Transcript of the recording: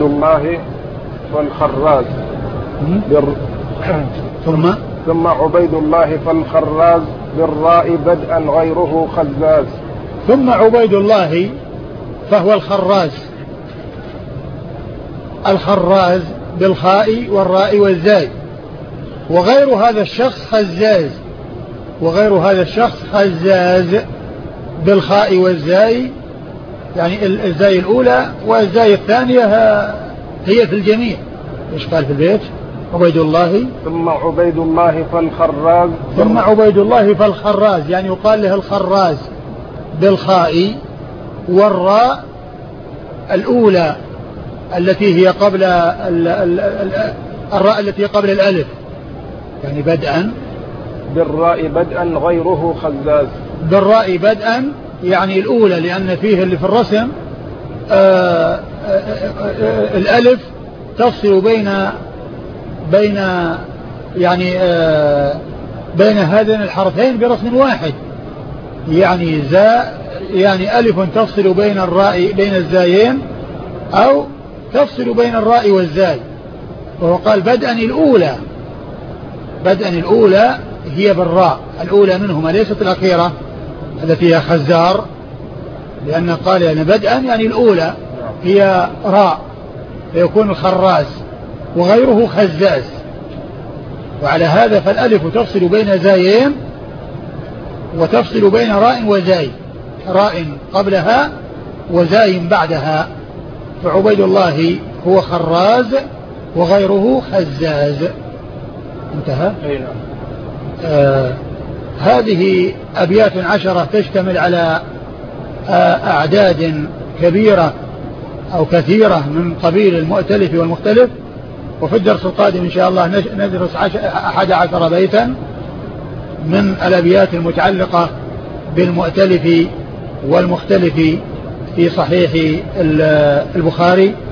الله فالخراز ثم عبيد الله فالخراز بالراء بدءا غيره خزاز. ثم عبيد الله فهو الخراز بالخاء والراء والزاي، وغير هذا الشخص خزاز بالخاء والزاي، يعني الزاي الأولى والزاي الثانية هي في الجميع. إيش قال في البيت؟ عبيد الله ثم عبيد الله فالخراز يعني يقال له الخراز بالخاء والراء الأولى التي هي قبل الراء التي قبل الألف، يعني بدءا بالراء بدءا غيره خزاز. بالراء بدءا يعني الأولى، لأن فيه اللي في الرسم الألف تفصل بين هذين الحرفين برسم واحد، يعني يعني ألف تفصل بين الزايين أو تفصل بين الراء والزاي. وهو قال بدءا الأولى هي بالراء، الأولى منهما ليست الأخيرة التي هي خزار، لأن قال يعني بدءا يعني الأولى هي راء فيكون الخراز، وغيره خزاز. وعلى هذا فالألف تفصل بين زايين وتفصل بين راء وزاي، راء قبلها وزاي بعدها، فعبيد الله هو خراز وغيره خزاز. انتهى. هذه أبيات 10 تشتمل على أعداد كبيرة أو كثيرة من قبيل المؤتلف والمختلف، وفي الدرس القادم إن شاء الله ندرس 11 بيتا من الأبيات المتعلقة بالمؤتلف والمختلف في صحيح البخاري.